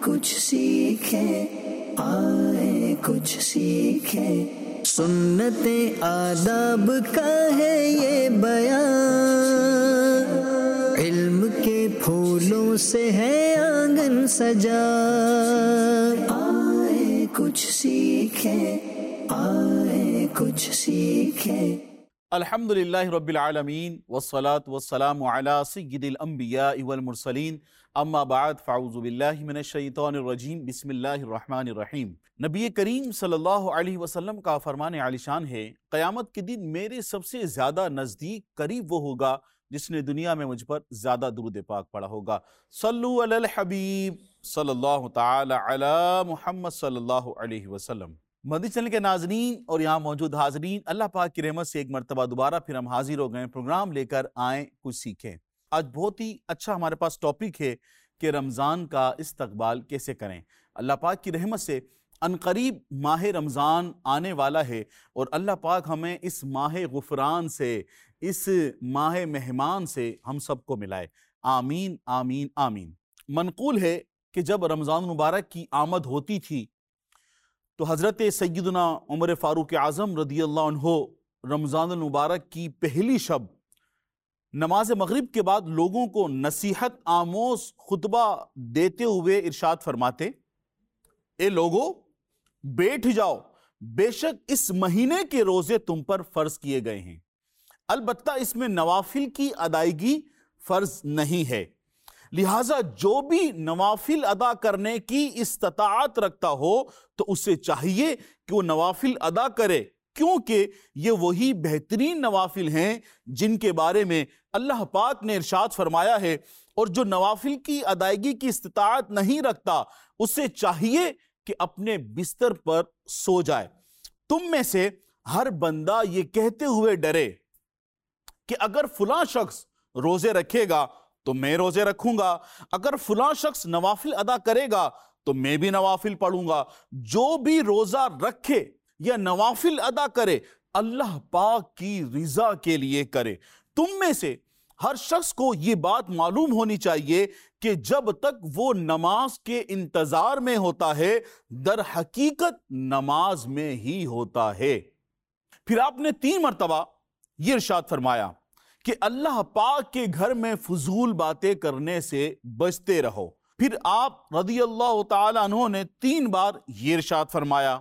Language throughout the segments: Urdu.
کچھ سیکھیں، آئے کچھ سیکھیں، سنت آداب کا ہے یہ بیان، علم کے پھولوں سے ہے آنگن سجا، آئے کچھ سیکھیں، آئے کچھ سیکھیں۔ الحمدللہ رب العالمین والصلاة والسلام علی سید الانبیاء والمرسلین، اما بعد فاعوذ باللہ من الشیطان الرجیم، بسم اللہ الرحمن الرحیم۔ نبی کریم صلی اللہ علیہ وسلم کا فرمان عالی شان ہے، قیامت کے دن میرے سب سے زیادہ نزدیک قریب وہ ہوگا جس نے دنیا میں مجھ پر زیادہ درود پاک پڑھا ہوگا۔ صلو علی الحبیب صلی اللہ تعالی علی محمد صلی اللہ علیہ وسلم۔ مدنی چینل کے ناظرین اور یہاں موجود حاضرین، اللہ پاک کی رحمت سے ایک مرتبہ دوبارہ پھر ہم حاضر ہو گئے، پروگرام لے کر آئیں کچھ سیکھیں۔ آج بہت ہی اچھا ہمارے پاس ٹاپک ہے کہ رمضان کا استقبال کیسے کریں۔ اللہ پاک کی رحمت سے عنقریب ماہ رمضان آنے والا ہے اور اللہ پاک ہمیں اس ماہ غفران سے، اس ماہ مہمان سے ہم سب کو ملائے، آمین آمین آمین۔ منقول ہے کہ جب رمضان مبارک کی آمد ہوتی تھی تو حضرت سیدنا عمر فاروق اعظم رضی اللہ عنہ رمضان المبارک کی پہلی شب نماز مغرب کے بعد لوگوں کو نصیحت آموز خطبہ دیتے ہوئے ارشاد فرماتے، اے لوگو بیٹھ جاؤ، بے شک اس مہینے کے روزے تم پر فرض کیے گئے ہیں، البتہ اس میں نوافل کی ادائیگی فرض نہیں ہے، لہٰذا جو بھی نوافل ادا کرنے کی استطاعت رکھتا ہو تو اسے چاہیے کہ وہ نوافل ادا کرے، کیونکہ یہ وہی بہترین نوافل ہیں جن کے بارے میں اللہ پاک نے ارشاد فرمایا ہے، اور جو نوافل کی ادائیگی کی استطاعت نہیں رکھتا اسے چاہیے کہ اپنے بستر پر سو جائے۔ تم میں سے ہر بندہ یہ کہتے ہوئے ڈرے کہ اگر فلاں شخص روزے رکھے گا تو میں روزے رکھوں گا، اگر فلاں شخص نوافل ادا کرے گا تو میں بھی نوافل پڑھوں گا۔ جو بھی روزہ رکھے یا نوافل ادا کرے اللہ پاک کی رضا کے لیے کرے۔ تم میں سے ہر شخص کو یہ بات معلوم ہونی چاہیے کہ جب تک وہ نماز کے انتظار میں ہوتا ہے در حقیقت نماز میں ہی ہوتا ہے۔ پھر آپ نے 3 مرتبہ یہ ارشاد فرمایا کہ اللہ پاک کے گھر میں فضول باتیں کرنے سے بچتے رہو۔ پھر آپ رضی اللہ تعالی عنہ نے 3 بار یہ ارشاد فرمایا،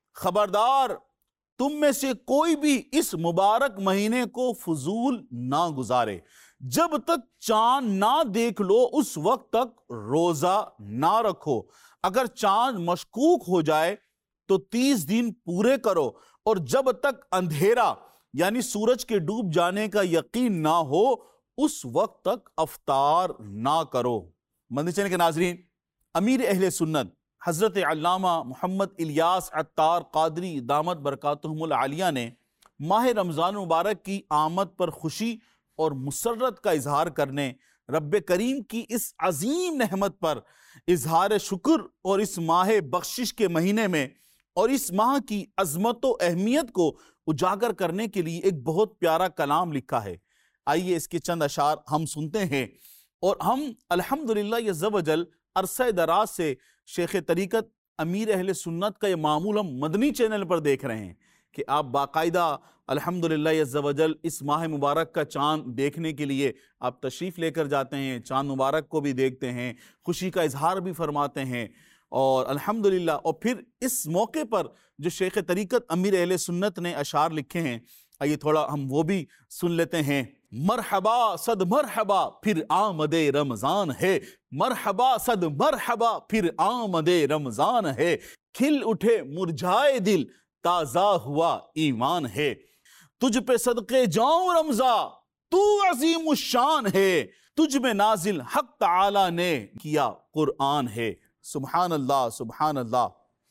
خبردار تم میں سے کوئی بھی اس مبارک مہینے کو فضول نہ گزارے، جب تک چاند نہ دیکھ لو اس وقت تک روزہ نہ رکھو، اگر چاند مشکوک ہو جائے تو 30 دن پورے کرو، اور جب تک اندھیرا یعنی سورج کے ڈوب جانے کا یقین نہ ہو اس وقت تک افطار نہ کرو۔ مدنی چینل کے ناظرین، امیر اہل سنت حضرت علامہ محمد الیاس عطار قادری دامت برکاتہم العالیہ نے ماہ رمضان مبارک کی آمد پر خوشی اور مسرت کا اظہار کرنے، رب کریم کی اس عظیم نعمت پر اظہار شکر اور اس ماہ بخشش کے مہینے میں اور اس ماہ کی عظمت و اہمیت کو اجاگر کرنے کے لیے ایک بہت پیارا کلام لکھا ہے۔ آئیے اس کے چند اشعار ہم سنتے ہیں، اور ہم الحمدللہ عز و جل عرصہ دراز سے شیخ طریقت امیر اہل سنت کا یہ معمول ہم مدنی چینل پر دیکھ رہے ہیں کہ آپ باقاعدہ الحمدللہ عز و جل اس ماہ مبارک کا چاند دیکھنے کے لیے آپ تشریف لے کر جاتے ہیں، چاند مبارک کو بھی دیکھتے ہیں، خوشی کا اظہار بھی فرماتے ہیں، اور الحمدللہ اور پھر اس موقع پر جو شیخ طریقت امیر اہل سنت نے اشعار لکھے ہیں، آئیے تھوڑا ہم وہ بھی سن لیتے ہیں۔ مرحبا صد مرحبا پھر آمد رمضان ہے، مرحبا صد مرحبا پھر آمد رمضان ہے، کھل اٹھے مرجھائے دل تازہ ہوا ایمان ہے، تجھ پہ صدقے جاؤں رمضان تو عظیم الشان ہے، تجھ میں نازل حق تعالی نے کیا قرآن ہے۔ سبحان اللہ سبحان اللہ۔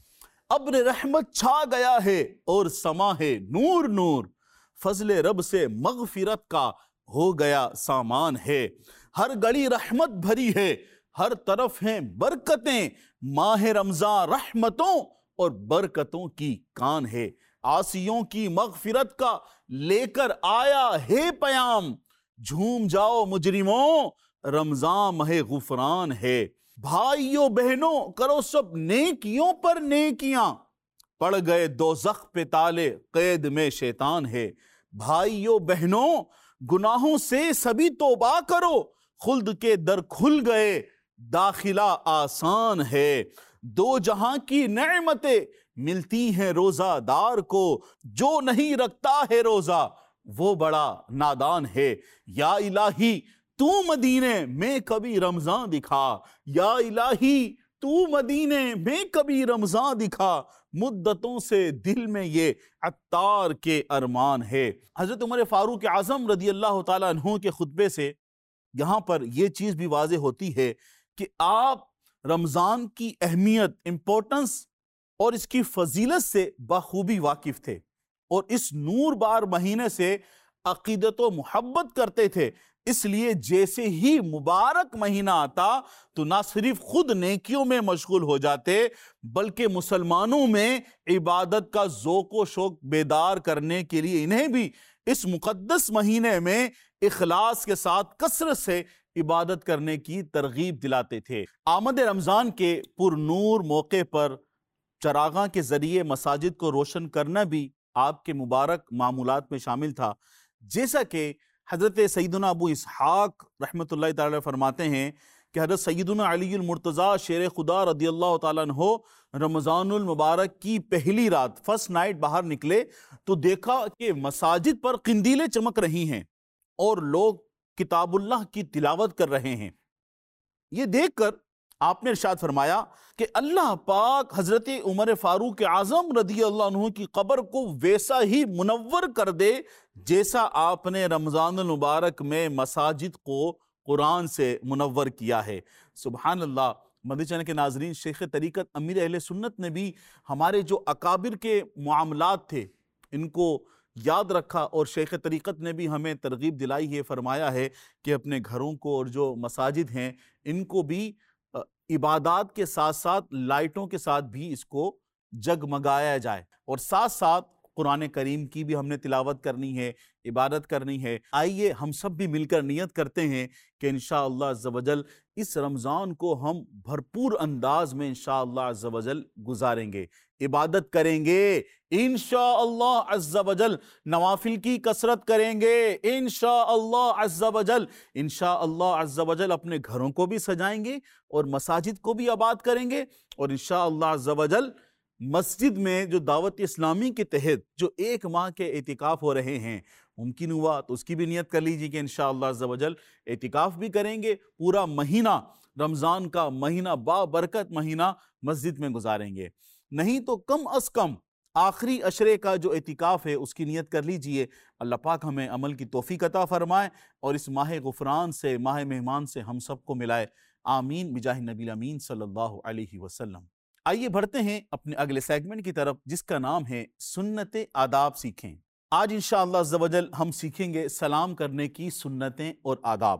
ابر رحمت چھا گیا ہے اور سما ہے نور نور، فضل رب سے مغفرت کا ہو گیا سامان ہے، ہر گھڑی رحمت بھری ہے، ہر طرف ہیں برکتیں، ماہ رمضان رحمتوں اور برکتوں کی کان ہے، عاصیوں کی مغفرت کا لے کر آیا ہے پیام، جھوم جاؤ مجرموں رمضان ماہ غفران ہے، بھائیوں بہنوں کرو سب نیکیوں پر نیکیاں، پڑ گئے دوزخ پہ تالے قید میں شیطان ہے۔ بھائیوں بہنوں گناہوں سے سبھی توبہ کرو، خلد کے در کھل گئے داخلہ آسان ہے۔ دو جہاں کی نعمتیں ملتی ہیں روزہ دار کو، جو نہیں رکھتا ہے روزہ وہ بڑا نادان ہے۔ یا الہی تو مدینے میں کبھی رمضان دکھا، یا الہی تو مدینے میں کبھی رمضان دکھا، مدتوں سے دل میں یہ عطار کے ارمان ہے۔ حضرت عمر فاروق اعظم رضی اللہ تعالیٰ عنہ کے خطبے سے یہاں پر یہ چیز بھی واضح ہوتی ہے کہ آپ رمضان کی اہمیت، امپورٹنس اور اس کی فضیلت سے بخوبی واقف تھے، اور اس نور بار مہینے سے عقیدت و محبت کرتے تھے۔ اس لیے جیسے ہی مبارک مہینہ آتا تو نہ صرف خود نیکیوں میں مشغول ہو جاتے بلکہ مسلمانوں میں عبادت کا ذوق و شوق بیدار کرنے کے لیے انہیں بھی اس مقدس مہینے میں اخلاص کے ساتھ کثرت سے عبادت کرنے کی ترغیب دلاتے تھے۔ آمد رمضان کے پر نور موقع پر چراغاں کے ذریعے مساجد کو روشن کرنا بھی آپ کے مبارک معمولات میں شامل تھا، جیسا کہ حضرت سیدنا ابو اسحاق رحمۃ اللہ تعالی فرماتے ہیں کہ حضرت سیدنا علی المرتضیٰ شیر خدا رضی اللہ تعالیٰ عنہ رمضان المبارک کی پہلی رات، فرسٹ نائٹ باہر نکلے تو دیکھا کہ مساجد پر قندیلیں چمک رہی ہیں اور لوگ کتاب اللہ کی تلاوت کر رہے ہیں۔ یہ دیکھ کر آپ نے ارشاد فرمایا کہ اللہ پاک حضرت عمر فاروق اعظم رضی اللہ عنہ کی قبر کو ویسا ہی منور کر دے جیسا آپ نے رمضان المبارک میں مساجد کو قرآن سے منور کیا ہے۔ سبحان اللہ۔ مدنی چینل کے ناظرین، شیخ طریقت امیر اہل سنت نے بھی ہمارے جو اکابر کے معاملات تھے ان کو یاد رکھا، اور شیخ طریقت نے بھی ہمیں ترغیب دلائی ہے، فرمایا ہے کہ اپنے گھروں کو اور جو مساجد ہیں ان کو بھی عبادات کے ساتھ ساتھ لائٹوں کے ساتھ بھی اس کو جگمگایا جائے، اور ساتھ ساتھ قرآن کریم کی بھی ہم نے تلاوت کرنی ہے، عبادت کرنی ہے۔ آئیے ہم سب بھی مل کر نیت کرتے ہیں کہ انشاءاللہ عز و جل اس رمضان کو ہم بھرپور انداز میں انشاءاللہ عز و جل گزاریں گے، عبادت کریں گے انشاءاللہ عز و جل، نوافل کی کثرت کریں گے انشاءاللہ عز و جل، انشاءاللہ عز و جل اپنے گھروں کو بھی سجائیں گے اور مساجد کو بھی آباد کریں گے، اور انشاءاللہ عز و جل مسجد میں جو دعوت اسلامی کے تحت جو 1 ماہ کے اعتکاف ہو رہے ہیں، ممکن ہوا تو اس کی بھی نیت کر لیجیے کہ انشاءاللہ عز و جل اعتکاف بھی کریں گے، پورا مہینہ رمضان کا مہینہ بابرکت مہینہ مسجد میں گزاریں گے۔ نہیں تو کم از کم آخری عشرے کا جو اعتکاف ہے اس کی نیت کر لیجئے۔ اللہ پاک ہمیں عمل کی توفیق عطا فرمائے اور اس ماہ غفران سے، ماہ مہمان سے ہم سب کو ملائے، آمین بجاہ نبی الامین صلی اللہ علیہ وسلم۔ آئیے بڑھتے ہیں اپنے اگلے سیگمنٹ کی طرف، جس کا نام ہے سنت آداب سیکھیں۔ آج انشاءاللہ عز و جل ہم سیکھیں گے سلام کرنے کی سنتیں اور آداب۔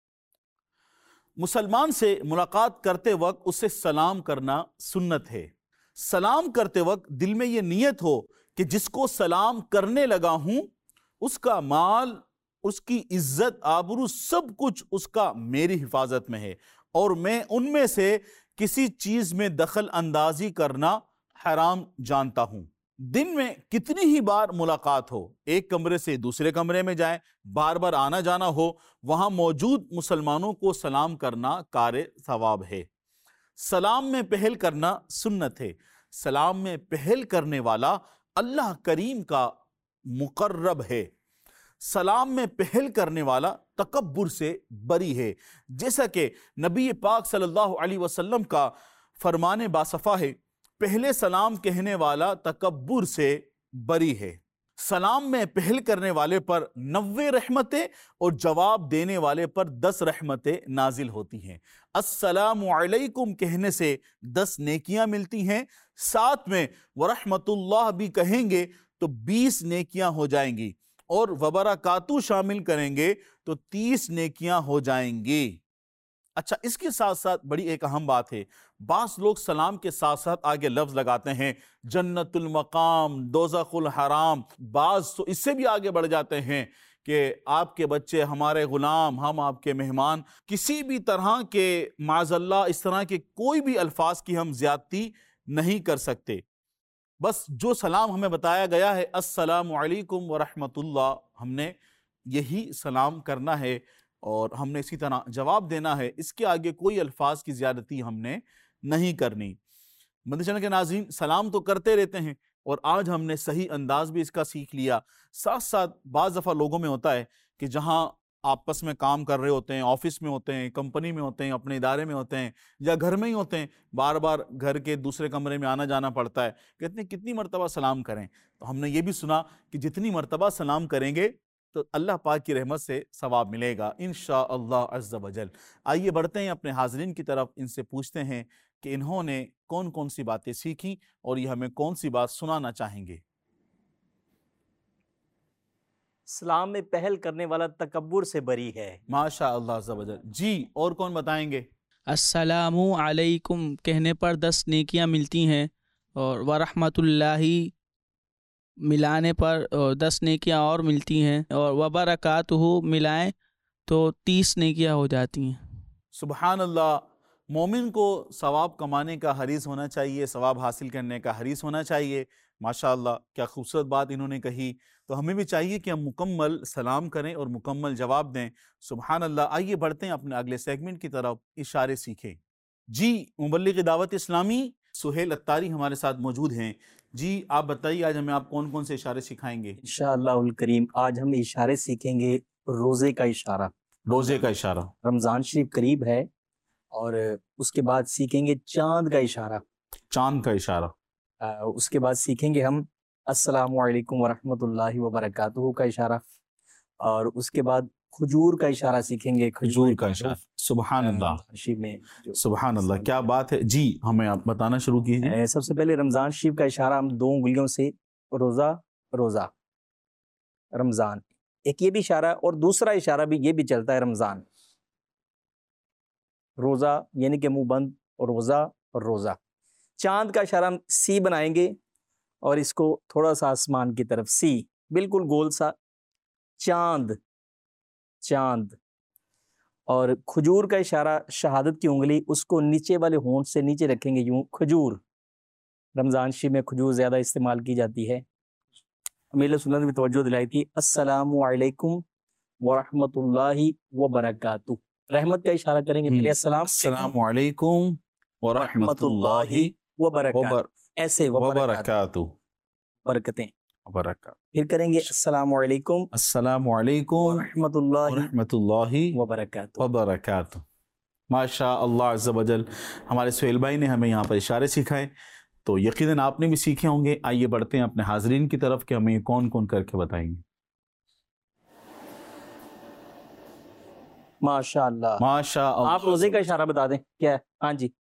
مسلمان سے ملاقات کرتے وقت اسے سلام کرنا سنت ہے۔ سلام کرتے وقت دل میں یہ نیت ہو کہ جس کو سلام کرنے لگا ہوں اس کا مال، اس کی عزت، آبرو، سب کچھ اس کا میری حفاظت میں ہے، اور میں ان میں سے کسی چیز میں دخل اندازی کرنا حرام جانتا ہوں۔ دن میں کتنی ہی بار ملاقات ہو، ایک کمرے سے دوسرے کمرے میں جائیں، بار بار آنا جانا ہو، وہاں موجود مسلمانوں کو سلام کرنا کار ثواب ہے۔ سلام میں پہل کرنا سنت ہے۔ سلام میں پہل کرنے والا اللہ کریم کا مقرب ہے۔ سلام میں پہل کرنے والا تکبر سے بری ہے، جیسا کہ نبی پاک صلی اللہ علیہ وسلم کا فرمان باصفا ہے، پہلے سلام کہنے والا تکبر سے بری ہے۔ سلام میں پہل کرنے والے پر 90 رحمتیں اور جواب دینے والے پر 10 رحمتیں نازل ہوتی ہیں۔ السلام علیکم کہنے سے 10 نیکیاں ملتی ہیں، ساتھ میں ورحمت اللہ بھی کہیں گے تو 20 نیکیاں ہو جائیں گی، اور وبرکاتہ شامل کریں گے تو 30 نیکیاں ہو جائیں گی۔ اچھا، اس کے ساتھ ساتھ بڑی ایک اہم بات ہے، بعض لوگ سلام کے ساتھ ساتھ آگے لفظ لگاتے ہیں جنت المقام، دوزخ الحرام، بعض تو اس سے بھی آگے بڑھ جاتے ہیں کہ آپ کے بچے ہمارے غلام، ہم آپ کے مہمان، کسی بھی طرح کے معاذ اللہ اس طرح کے کوئی بھی الفاظ کی ہم زیادتی نہیں کر سکتے۔ بس جو سلام ہمیں بتایا گیا ہے السلام علیکم ورحمۃ اللہ، ہم نے یہی سلام کرنا ہے اور ہم نے اسی طرح جواب دینا ہے، اس کے آگے کوئی الفاظ کی زیادتی ہم نے نہیں کرنی۔ مدنی چینل کے ناظرین، سلام تو کرتے رہتے ہیں اور آج ہم نے صحیح انداز بھی اس کا سیکھ لیا۔ ساتھ ساتھ بعض دفعہ لوگوں میں ہوتا ہے کہ جہاں آپس میں کام کر رہے ہوتے ہیں، آفس میں ہوتے ہیں، کمپنی میں ہوتے ہیں، اپنے ادارے میں ہوتے ہیں یا گھر میں ہی ہوتے ہیں، بار بار گھر کے دوسرے کمرے میں آنا جانا پڑتا ہے، کہتے ہیں کتنی مرتبہ سلام کریں؟ تو ہم نے یہ بھی سنا کہ جتنی مرتبہ سلام کریں گے تو اللہ پاک کی رحمت سے ثواب ملے گا انشاءاللہ عز و جل۔ آئیے بڑھتے ہیں اپنے حاضرین کی طرف، ان سے پوچھتے ہیں کہ انہوں نے کون کون سی باتیں سیکھیں اور یہ ہمیں کون سی بات سنانا چاہیں گے۔ اسلام میں پہل کرنے والا تکبر سے بری ہے۔ ماشاء اللہ عز و جل۔ جی اور کون بتائیں گے؟ السلام علیکم کہنے پر 10 نیکیاں ملتی ہیں، اور ورحمۃ اللہ ملانے پر 10 نیکیاں اور ملتی ہیں، اور وبرکاتہ ملائیں تو 30 نیکیاں ہو جاتی ہیں۔ سبحان اللہ۔ مومن کو ثواب کمانے کا حریص ہونا چاہیے، ثواب حاصل کرنے کا حریص ہونا چاہیے۔ ماشاءاللہ کیا خوبصورت بات انہوں نے کہی۔ تو ہمیں بھی چاہیے کہ ہم مکمل سلام کریں اور مکمل جواب دیں۔ سبحان اللہ۔ آئیے بڑھتے ہیں اپنے اگلے سیگمنٹ کی طرف، اشارے سیکھیں۔ جی مبلغ دعوت اسلامی سہیل اتاری ہمارے ساتھ موجود ہیں۔ جی آپ بتائیے آج ہمیں آپ کون کون سے اشارے سکھائیں گے؟ انشاءاللہ الکریم آج ہم اشارے سیکھیں گے۔ روزے کا اشارہ، روزے کا اشارہ۔ رمضان شریف قریب ہے، اور اس کے بعد سیکھیں گے چاند کا اشارہ، چاند کا اشارہ۔ اس کے بعد سیکھیں گے ہم السلام علیکم ورحمۃ اللہ وبرکاتہ کا اشارہ، اور اس کے بعد کھجور کا اشارہ سیکھیں گے، کھجور کا اشارہ۔ سبحان اللہ، شریف میں سبحان اللہ، کیا بات ہے۔ جی ہمیں آپ بتانا شروع کیجیے۔ سب سے پہلے رمضان شریف کا اشارہ ہم 2 انگلیوں سے، روزہ روزہ رمضان، ایک یہ بھی اشارہ، اور دوسرا اشارہ بھی یہ بھی چلتا ہے رمضان، روزہ یعنی کہ منہ بند، روزہ اور روزہ۔ چاند کا اشارہ ہم سی بنائیں گے اور اس کو تھوڑا سا آسمان کی طرف، سی بالکل گول سا، چاند چاند۔ اور کھجور کا اشارہ شہادت کی انگلی، اس کو نیچے والے ہونٹ سے نیچے رکھیں گے یوں، کھجور۔ رمضان شریف میں کھجور زیادہ استعمال کی جاتی ہے۔ امیر سنت میں توجہ دلائی تھی السلام علیکم ورحمۃ اللہ وبرکاتہ، رحمت کا اشارہ کریں گے پہلے السلام علیکم ورحمۃ اللہ وبرکاتہ، ایسے وبرکاتہ، برکتیں، برکاتہ۔ پھر کریں گے السلام علیکم السلام علیکم ورحمۃ اللہ ورحمۃ اللہ وبرکاتہ۔ وبرکاتہ۔ ماشاء اللہ عز و جل، ہمارے سہیل بھائی نے ہمیں یہاں پر اشارے سکھائے، تو یقیناً آپ نے بھی سیکھے ہوں گے۔ آئیے بڑھتے ہیں اپنے حاضرین کی طرف کہ ہمیں یہ کون کون کر کے بتائیں گے۔ ماشاء اللہ، ماشاء اللہ۔ آپ روزے کا اشارہ بتا دیں کیا ہے؟ ہاں جی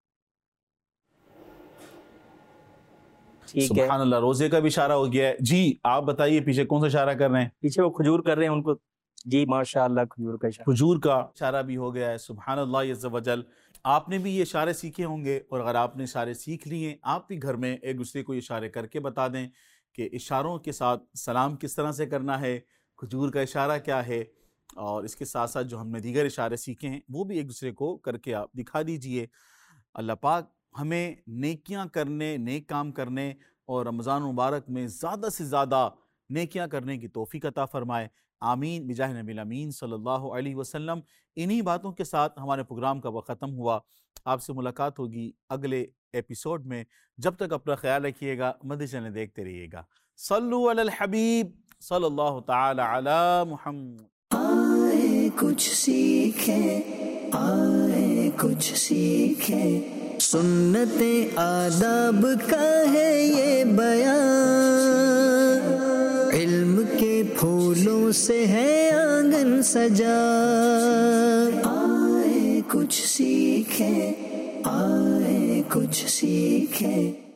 ٹھیک ہے، سبحان اللہ، روزے کا بھی اشارہ ہو گیا ہے۔ جی آپ بتائیے پیچھے کون سا اشارہ کر رہے ہیں؟ پیچھے وہ کھجور کر رہے ہیں ان کو، جی ماشاء اللہ کھجور کا اشارہ، کھجور کا اشارہ بھی ہو گیا ہے۔ سبحان اللہ عز و جل۔ آپ نے بھی یہ اشارے سیکھے ہوں گے، اور اگر آپ نے اشارے سیکھ لیے، آپ بھی گھر میں ایک دوسرے کو اشارے کر کے بتا دیں کہ اشاروں کے ساتھ سلام کس طرح سے کرنا ہے، کھجور کا اشارہ کیا ہے، اور اس کے ساتھ ساتھ جو ہم نے دیگر اشارے سیکھے ہیں وہ بھی ایک دوسرے کو کر کے آپ دکھا دیجئے۔ اللہ پاک ہمیں نیکیاں کرنے، نیک کام کرنے اور رمضان مبارک میں زیادہ سے زیادہ نیکیاں کرنے کی توفیق عطا فرمائے، آمین بجاہ نبی الامین صلی اللہ علیہ وسلم۔ انہی باتوں کے ساتھ ہمارے پروگرام کا وقت ختم ہوا۔ آپ سے ملاقات ہوگی اگلے ایپیسوڈ میں، جب تک اپنا خیال رکھیے گا، مدنی چینل دیکھتے رہیے گا۔ صلو علی الحبیب صلی اللہ تعالی علی محمد۔ آئے کچھ سیکھیں، آئے کچھ سیکھیں، سنت آداب کا ہے یہ بیان، علم کے پھولوں سے ہے آنگن سجا، آئے کچھ سیکھیں، آئے کچھ سیکھیں۔